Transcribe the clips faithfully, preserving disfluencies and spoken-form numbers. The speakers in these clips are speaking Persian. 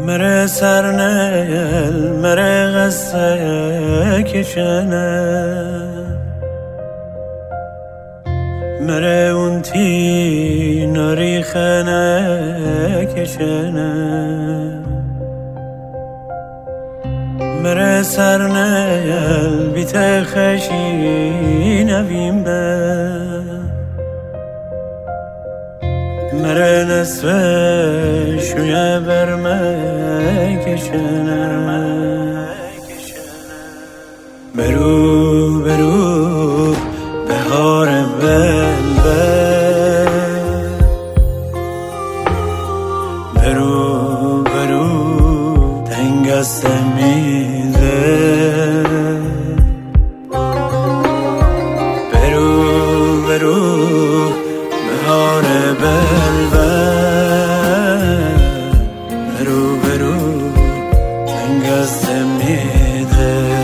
مره سرنل مره غصه کشنه مره اونتی نریخنه کشنه مره سرنل بیت خشی نویم به مره نصفه شویه برمه کشنه برو برو بهار بلبل برو برو تنگ است میزه برو برو بهار بلبل برو برو تنگ است میزه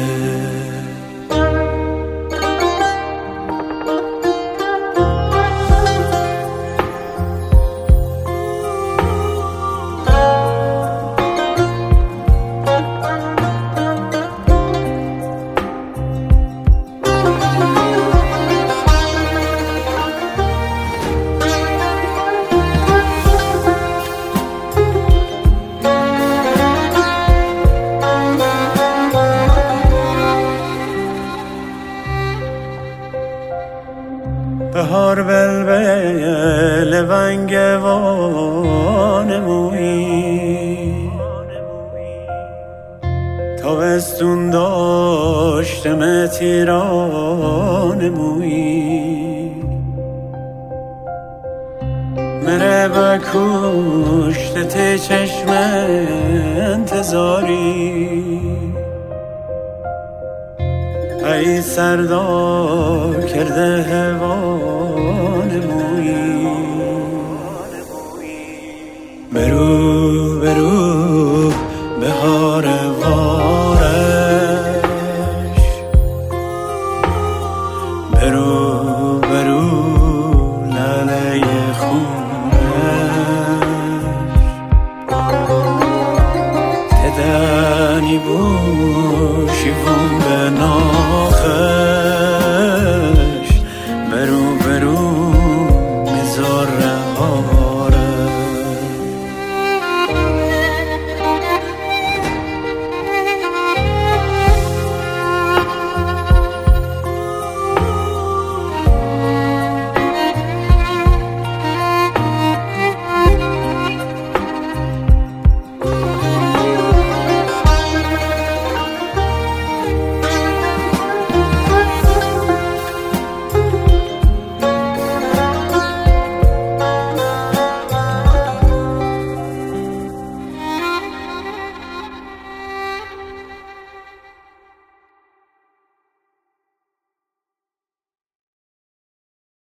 بهار بلبل ونگوان مویی تابستون داشتم تیران مویی مره بکشت تی چشم انتظاری ای سردا کرده هوا